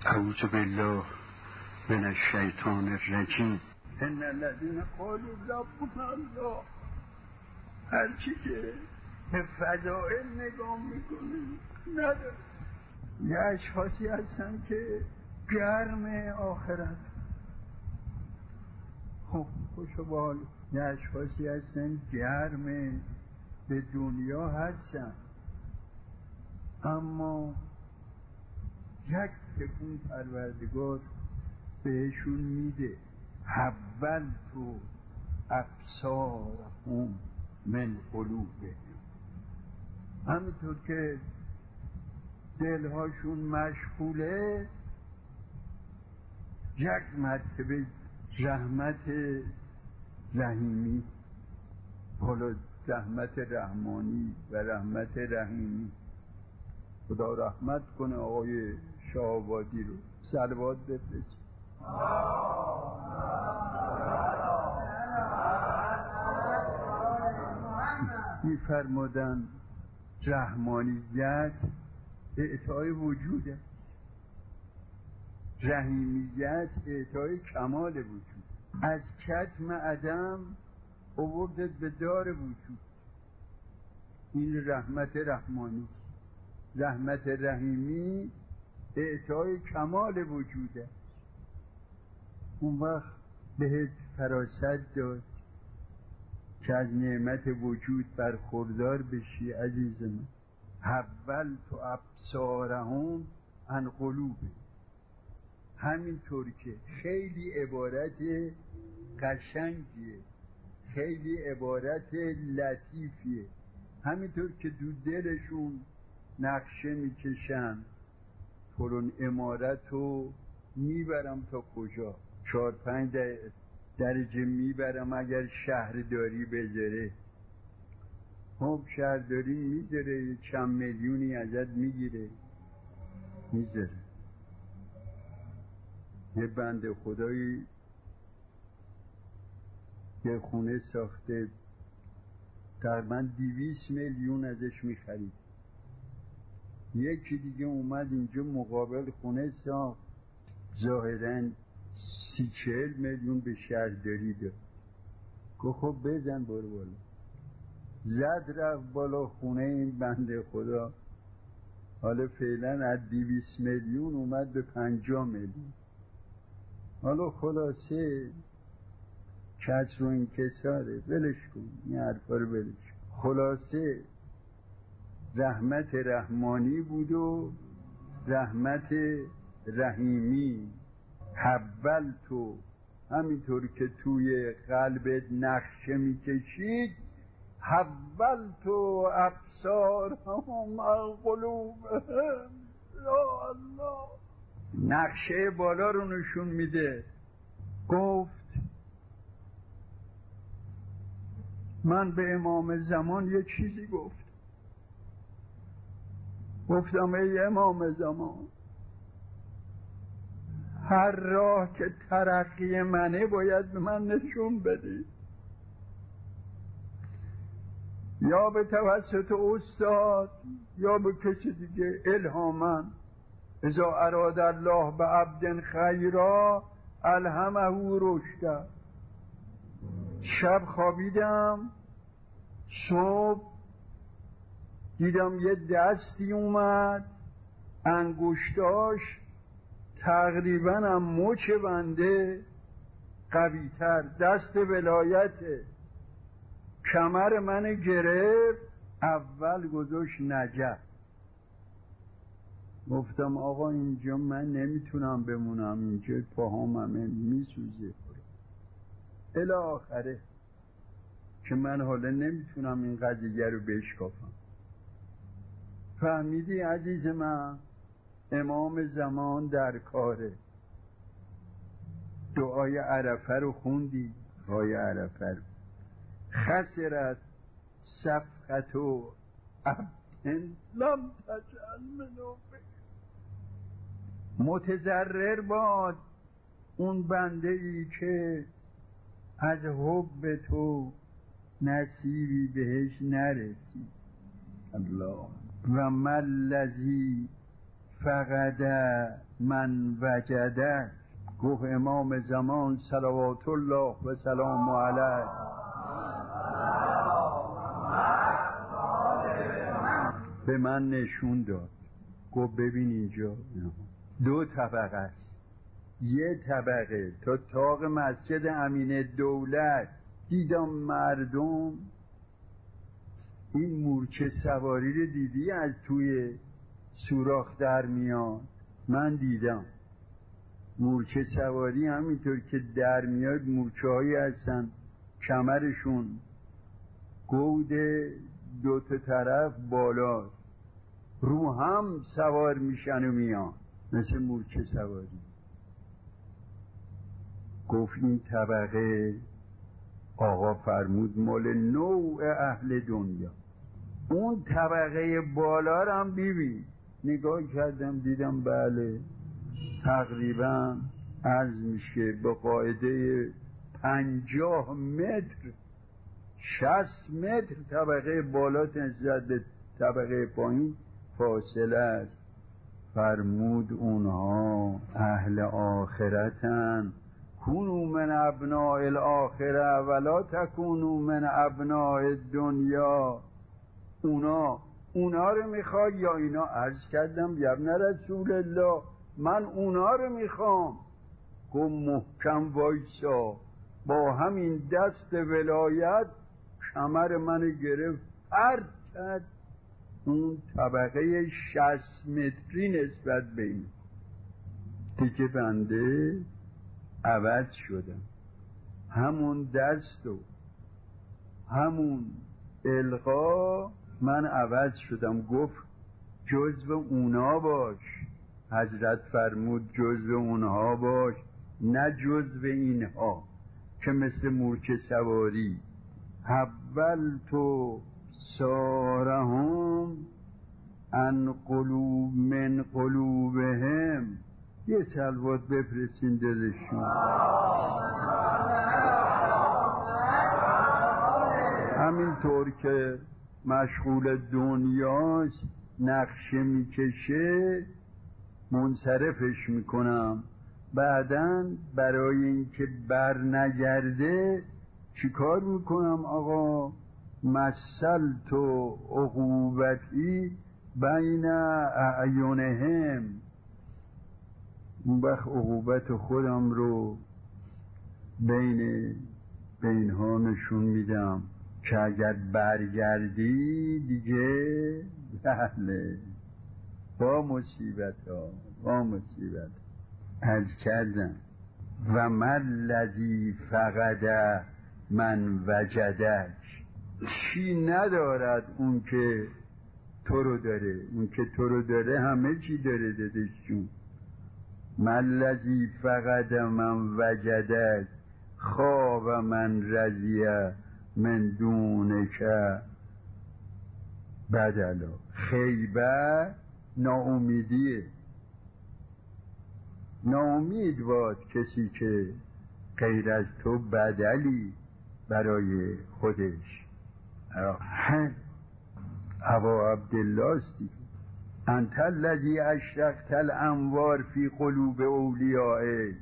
اعوذ بالله من الشیطان الرجیم. ان الذین قالوا ربنا الله، هرچی که به فضائل نگاه میکنه نداره. یه اشخاصی هستن که گرم آخرت، خب خوش و بال. یه اشخاصی هستن گرم به دنیا هستن، اما یک تکون پروردگار بهشون میده. حول تو ابصارهم من قلوبهم، همینطور که دلهاشون مشغوله، یک مرتبه رحمت رحیمی، حالا رحمت رحمانی و رحمت رحیمی. خدا رحمت کنه آقای شاه‌آبادی رو، صلوات بفرست. می‌فرمودن رحمانیت اعطای وجوده، رحیمیت اعطای کمال وجود. از کتم عدم آوردت به دار وجود. این رحمت رحمانی. رحمت رحیمی اعطای کمال وجوده. اون وقت بهت فراست داد که از نعمت وجود برخوردار بشی. عزیز من، حول تو ابصارهم عن قلوبهم، همینطور که خیلی عبارت قشنگیه، خیلی عبارت لطیفیه. همینطور که دو دلشون نقشه میکشن فلان عمارت رو میبرم تا کجا، 4-5 درجه میبرم اگر شهرداری بذاره. خب شهرداری میذاره، چند میلیونی ازت میگیره، میذاره. یه بنده خدایی یه خونه ساخته، تقریباً 200 میلیون ازش میخرید. یکی دیگه اومد اینجا مقابل خونه ساخت، ظاهراً 30-40 میلیون به شهرداری داد. گفت خب بزن برو بالا. زد رفت بالا خونه این بنده خدا. حالا فعلا از 200 میلیون اومد به 50 میلیون. حالا خلاصه کس رو این کساره، ولش کن این حرفا رو، ولش کن. خلاصه رحمت رحمانی بود و رحمت رحیمی. حول تو، همینطور که توی قلبت نقشه میکشید، حول تو ابصارهم عن قلوبهم. یا الله، نقشه بالا رو نشون میده. گفت من به امام زمان یه چیزی گفتم ای امام زمان، هر راه که ترقی منه باید به من نشون بدی، یا به توسط استاد یا به کسی دیگه الهاماً. اذا اراد الله به عبد خیرا الهمه رشدا. شب خوابیدم، صبح دیدم یه دستی اومد، انگشتاش تقریبا هم مچ بنده قوی تر، دست ولایته. کمر من گرفت، اول گذاشت نجف. گفتم آقا اینجا من نمیتونم بمونم، اینجا پاهام همه میسوزه الی آخره، که من حالا نمیتونم این قضیه رو بشکافم. فهمیدی عزیز من؟ امام زمان در کاره. دعای عرفه رو خوندی؟ دعای عرفه رو خسرت صفقت و عبد لم تجعل منو، متضرر باد اون بنده ای که از حب تو نصیبی بهش نرسید. الله و ملذی فقد من وجده. گفت امام زمان صلوات الله و سلام علیه به من نشون داد. گفت ببین اینجا دو طبقه است. یه طبقه تا طاق مسجد امین دولت دیدم مردم این مورچه سواری رو دیدی از توی سوراخ در میاد. من دیدم مورچه سواری همینطور که در میاد مورچه هایی هستن کمرشون گود دو تا طرف بالا رو هم سوار میشن و میان مثل مورچه سواری. گفت این طبقه آقا فرمود مال نوع اهل دنیا. اون طبقه بالا رو هم ببین. نگاه کردم دیدم بله تقریبا عرض میشه به قاعده 50 متر 60 متر طبقه بالا نسبت به طبقه پایین فاصله است. فرمود اونها اهل آخرتن. کونوا من ابناء الاخره ولا تکونوا من ابناء الدنیا. اونا رو میخوای یا اینا؟ عرض کردم یا ابن رسول الله من اونا رو میخوام. گفت محکم وایسا. با همین دست ولایت کمر منو گرفت پرد کرد. اون طبقه 60 متری نسبت به این دیگه بنده عوض شدم. همون دست و همون القا من عوض شدم. گفت جزو اونا باش. حضرت فرمود جزو اونها باش نه جزو اینها که مثل مورچه سواری. اول تو سارهم ان قلوب من قلوبهم. یه صلوات بفرستین دلشون. همینطور که مشغول دنیاست نقشه میکشه منصرفش میکنم. بعداً برای اینکه بر نگرده چیکار میکنم آقا؟ مثلت و عقوبتی بین اعینهم. اون وقت عقوبت خودم رو بینها نشون میدم که اگر برگردی دیگه بله با مصیبت عرض کردم. و من الذی فقد من وجدک. چی ندارد اون که تو رو داره. اون که تو رو داره همه چی داره دادشون. من الذی فقد من وجدک خواب من رضیه من دونک بدلا. خیبه ناامیدیه. ناامید باد کسی که غیر از تو بدلی برای خودش. ابا عبدالله استی انت الذی اشرقت الانوار فی قلوب اولیائک.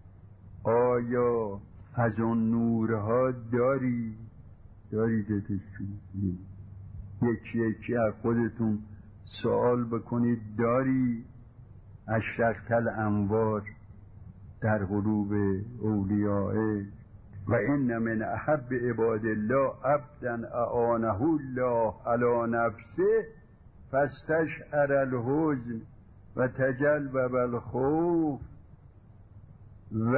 آیا از اون نورها داری دادشون؟ یکی یکی از خودتون سوال بکنید داری؟ اشرقت الانوار در قلوب اولیائک. و ان من احب عباد الله عبدا اعانه الله علی نفسه فاستشعر الحزن و تجلب الخوف و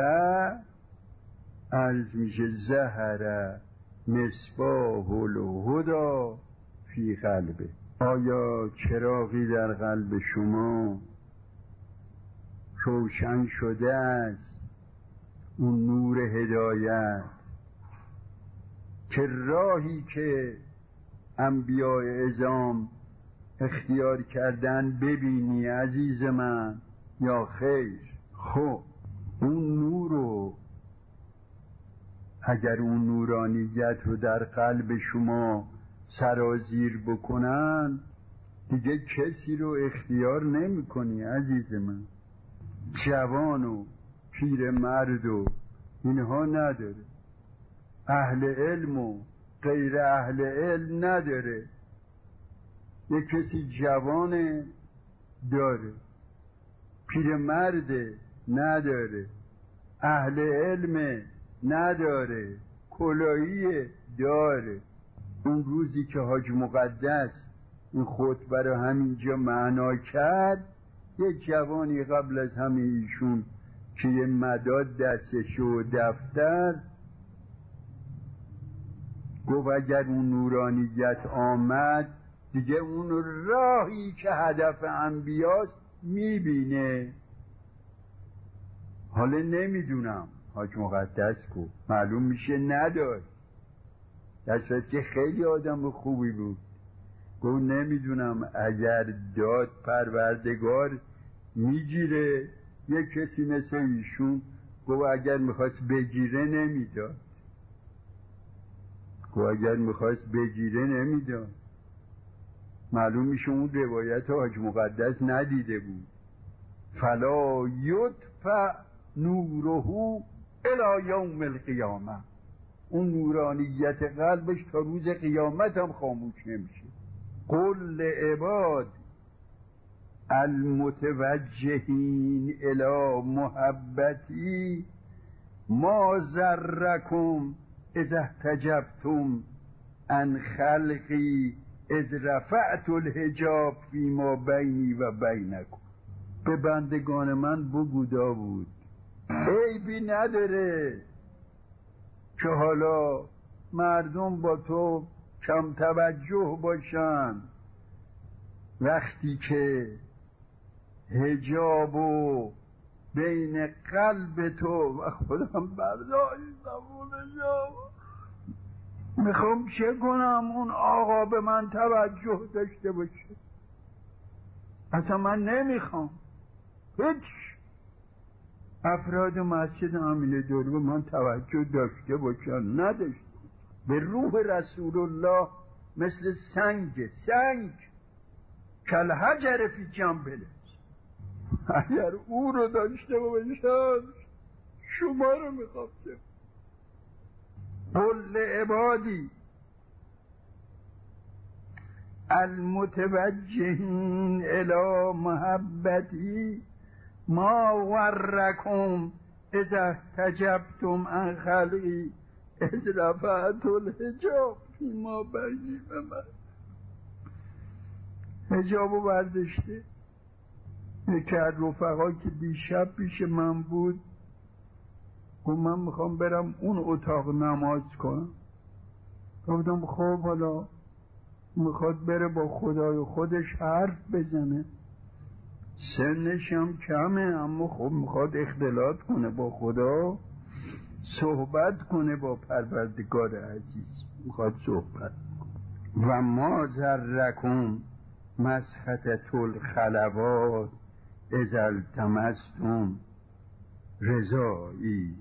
عرض میشه ظهر مصباح الهدی فی قلبه. آیا چراغی در قلب شما روشن شده است؟ اون نور هدایت که راهی که انبیاء اعظام اختیار کردن ببینی عزیز من یا خیر؟ خب اون نور رو اگر اون نورانیت رو در قلب شما سرازیر بکنن دیگه کسی رو اختیار نمی کنی عزیز من. جوان و پیر مرد و اینها نداره، اهل علم و غیر اهل علم نداره. یک کسی جوانه داره، پیر مرده نداره، اهل علم نداره، کلاهی داره. اون روزی که حاج مقدس این خطبه رو همینجا معنا کرد، یک جوانی قبل از همه ایشون که یه مداد دستش و دفتر، گفت اگر اون نورانیت آمد دیگه اون راهی که هدف انبیاست میبینه. حالا نمیدونم حاج مقدس گفت، معلوم میشه نداشت، در صورت که خیلی آدم خوبی بود. گفت نمیدونم اگر داد پروردگار میگیره یک کسی مثل ایشون. گفت اگر میخواست بگیره نمیداد، گفت اگر میخواست بگیره نمیداد. معلوم میشه اون روایت حاج مقدس ندیده بود. فلا یطفأ نوره الی یوم القیامه، اون نورانیت قلبش تا روز قیامت هم خاموش نمیشه. قل لعباد المتوجهین الی محبتی ما ضرکم اذا احتجبتم عن خلقی اذ رفعت الحجاب فیما بینی و بینکم. به بندگان من بگو داوود، عیبی نداره که حالا مردم با تو کم توجه باشن وقتی که حجابو بین قلب تو و خودم برداشتم. میخوام چه کنم اون آقا به من توجه داشته باشه؟ اصلا من نمیخوام هیچ افراد مسجد امین دوری به من توجه داشته باشن، نداشته. به روح رسول الله مثل سنگ کل حجر فی جنبله. اگر او رو داشته باشن شما رو میخوام چه. قل لعبادی المتوجهین الی محبتی ما ورکم اذا احتجبتم عن خلقی اذ رفعت الحجاب فیما بینی و من. حجابو برداشته. یکی از رفقا که دیشب پیش من بود گفت من میخوام برم اون اتاق نماز کنم. گفتم خب حالا میخواد بره با خدای خودش حرف بزنه، سنش هم کمه، اما خب میخواد اختلاط کنه با خدا، صحبت کنه با پروردگار عزیز، میخواد صحبت کنه. و ما ذرکم مسخطة الخلوات اذا التمستم رضایی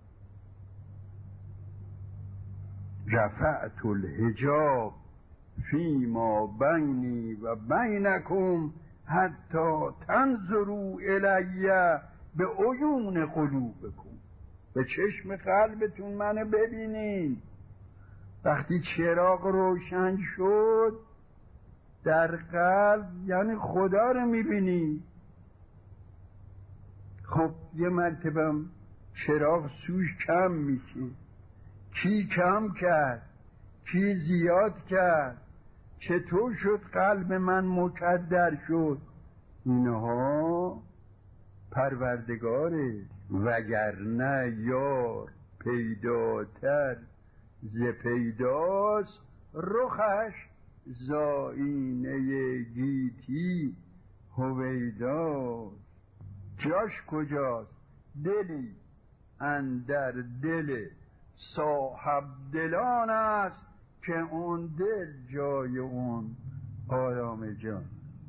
رفعت الحجاب فیما بینی و بینکم حتی تنظروا الی به عیون قلوبکم، به چشم قلبتون منو ببینید. وقتی چراغ روشن شد در قلب یعنی خدا رو میبینی. خب یه مرتبه چراغ سوش کم میشه، کی کم کرد کی زیاد کرد، چطور شد قلب من مکدر شد؟ اینها پروردگاره. وگرنه یار پیداتر ز پیداست رخش زاینه گیتی هویداست. جاش کجاست؟ دلی اندر دل صاحب دلان است که اون دل جای اون آرام جان.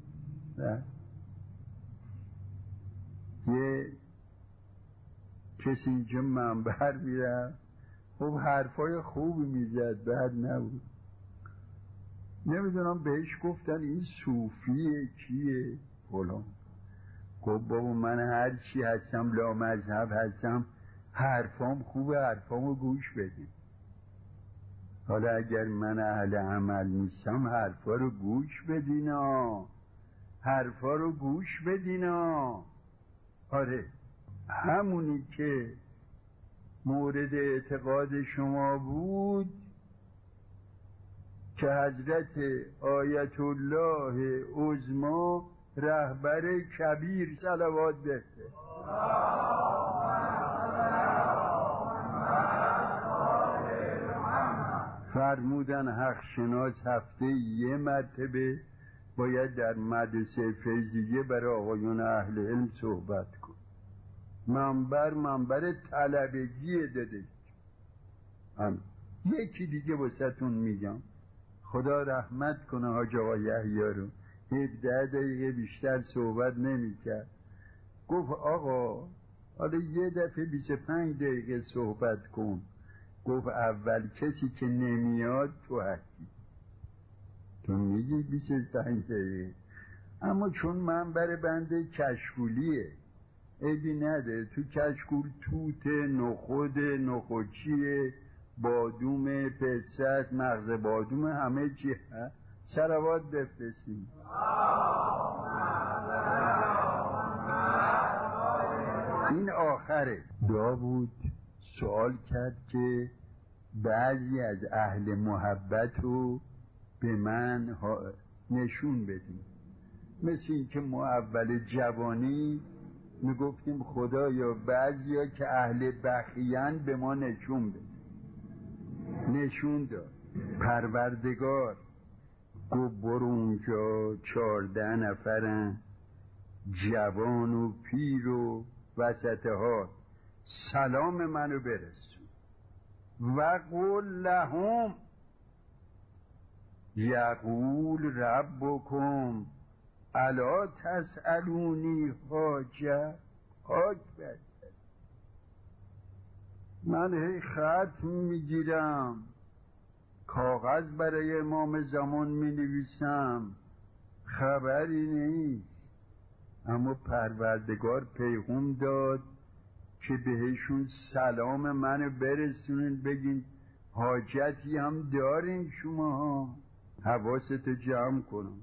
یه کسی اینجا منبر میرم، خب حرفای خوبی میزد، بد نبود. نمیدونم بهش گفتن این صوفیه کیه فلان. گفت بابا من هر چی هستم لا مذهب هستم، حرفام خوبه، حرفامو گوش بدید. حالا اگر من اهل عمل نیستم حرفا رو گوش بدینا، حرفا رو گوش بدینا. آره همونی که مورد اعتقاد شما بود که حضرت آیت الله عظما رهبر کبیر صلوات بفرست فرمودن حق شناس هفته یه مرتبه باید در مدرسه فیضیه برای آقایون اهل علم صحبت کن. منبر طلبگی داده. یکی دیگه واسهتون میگم، خدا رحمت کنه حاج آقا یحیی رو، 17 دقیقه بیشتر صحبت نمیکرد. گفت آقا حالا یه دفعه 25 دقیقه صحبت کن. گفت اول کسی که نمیاد تو هستی، تو میگی 25 دقیقه، اما چون منبر بنده کشکولیه عیبی نده. تو کشکول توت، نخودچیه، بادوم، پسته، مغز بادوم، همه چی هست. صلوات بفرستیم. این آخره. داوود سوال کرد که بعضی از اهل محبت رو به من نشون بدیم. مثل این که ما اول جوانی میگفتیم خدایا بعضیا که اهل بخیان به ما نشون بده. نشون داد. پروردگار گفت برو اونجا 14 نفرن، جوان و پیر و وسط ها، سلام منو برسون. و قل لهم یقول ربکم الا تسألونی حاجه. من هی خط میگیرم، کاغذ برای امام زمان مینویسم، خبری نیست. اما پروردگار پیغام داد که بهشون سلام منو برسونین، بگین حاجتی هم دارین شما. حواست جمع کن.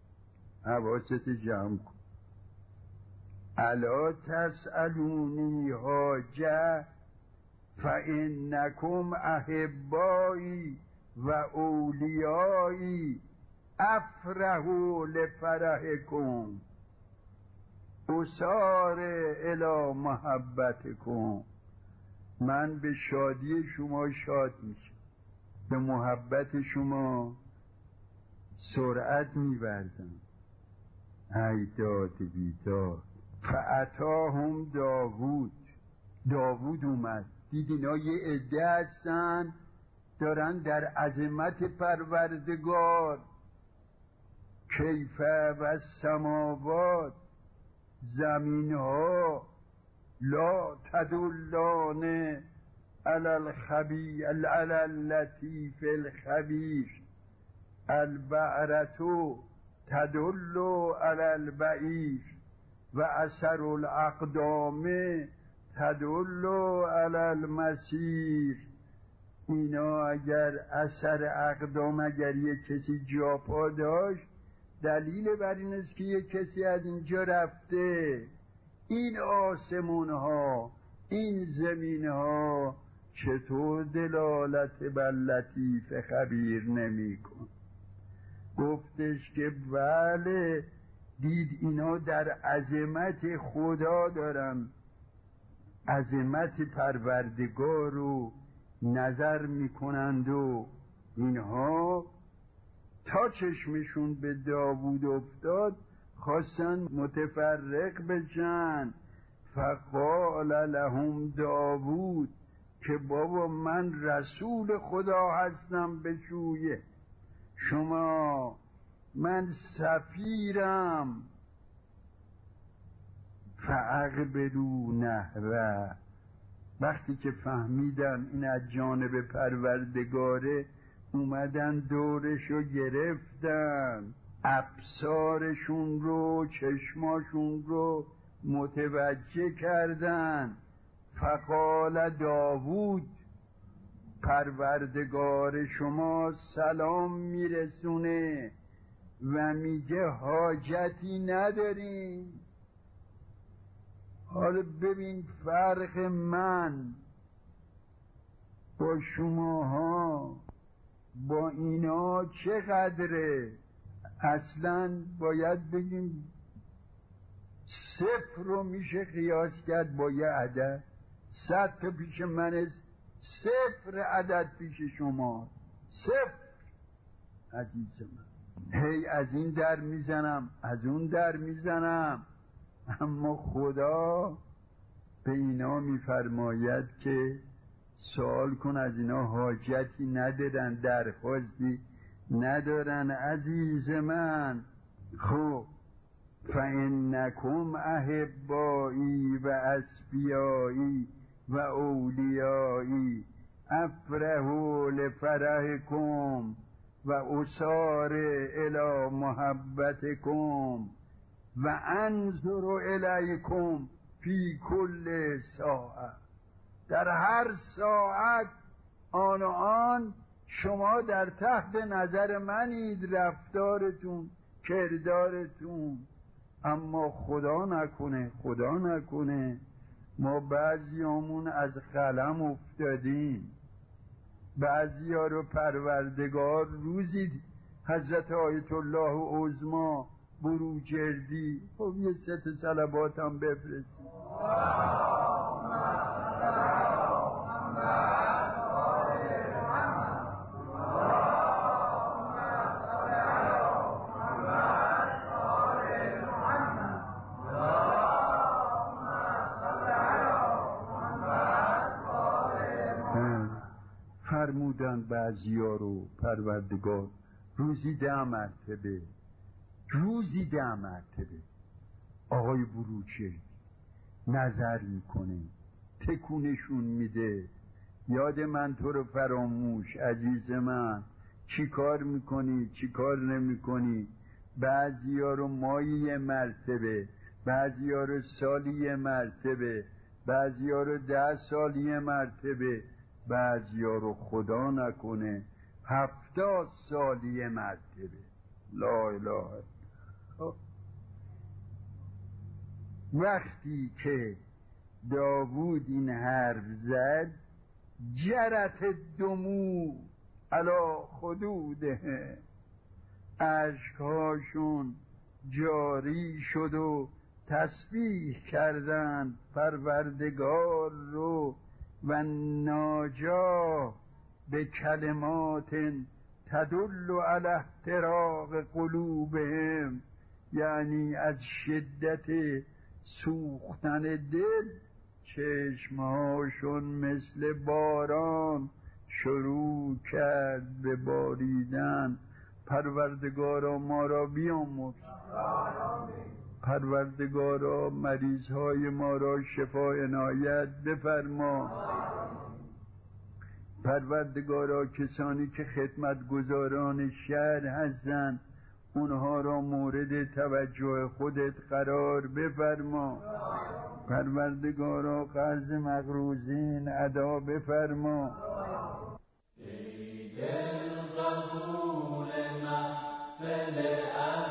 الا تسألونی حاجه فإنکم احبایی و اولیایی افرحوا لفرحکم اسار الی محبتکم. من به شادی شما شاد میشم، به محبت شما سرعت می‌ورزم. ای داد بیداد. فاتاهم داوود اومد، دید اینا یه عده هستن دارن در عظمت پروردگار، کیفه و السماوات، زمین ها لا تدلان علی اللطیف الخبیر، البعرة تدل علی البعیر و اثر الاقدام تدل علی المسیر. اینا اگر اثر اقدام، اگر یک کسی جا پا داشت، دلیل بر این است که یک کسی از اینجا رفته. این آسمون ها، این زمین ها چطور دلالت بر لطیف خبیر نمی کن؟ گفتش که بله، دید اینا در عظمت خدا دارن، عظمت پروردگار رو نظر میکنند و اینها تا چشمشون به داوود افتاد خواستن متفرق بشن. فقال لهم داوود که بابا من رسول خدا هستم به سوی شما، من سفیرم. فاقبلوا نحوه. وقتی که فهمیدن این از جانب پروردگاره، اومدن دورشو گرفتن، ابصارشون رو، چشماشون رو متوجه کردن. فقال داوود، پروردگار شما سلام میرسونه و میگه حاجتی نداریم. حالا ببین فرق من با شماها با اینا چقدره. اصلا باید بگیم صفر رو میشه قیاس کرد با یه عدد. 100 تا پیش من، صفر عدد پیش شما، صفر. عزیز من، هی از این در میزنم از اون در میزنم، اما خدا به اینا میفرماید که سوال کن از اینا، حاجتی ندارن، درخواستی ندارن. عزیز من، خب فإنکم احبایی و اصفیایی و اولیایی افرحوا لفرحکم و اسار الی محبتکم و انظر الیکم فی کل ساعه. در هر ساعت آن و آن شما در تحت نظر منید، رفتارتون، کردارتون. اما خدا نکنه ما بعضیامون از قلم افتادیم. بعضیا رو پروردگار روزی، حضرت آیت الله عظما بروجردی، خب یه ست صلوات هم بفرستیم. فرمودن بعضیا رو پروردگار روزی 10 مرتبه، روزی 10 مرتبه. آقای بروجردی نظر میکنه، تکونشون میده، یاد من تو رو فراموش، عزیز من چی کار میکنی چی کار نمیکنی. بعضیا رو مایی 1 مرتبه، بعضیا رو سالی 1 مرتبه، بعضیا رو 10 سال 1 مرتبه، بعضیا رو خدا نکنه 70 سال 1 مرتبه. لا اله الا الله. وقتی که داوود این حرف زد، جرت دموع علی خدوده، اشکهاشون جاری شد و تسبیح کردند پروردگار رو و ناجا به کلمات تدل علی احتراق قلوبهم، یعنی از شدت سوختن دل چشمهاشون مثل باران شروع کرد به باریدن. پروردگارا ما را بیامرز، پروردگارا مریضهای ما را شفا عنایت بفرما. پروردگارا کسانی که خدمتگزاران شهر هستند اونها را مورد توجه خودت قرار بفرما. پروردگارا قرض مقروضین ادا بفرما. ای دل قبول محفل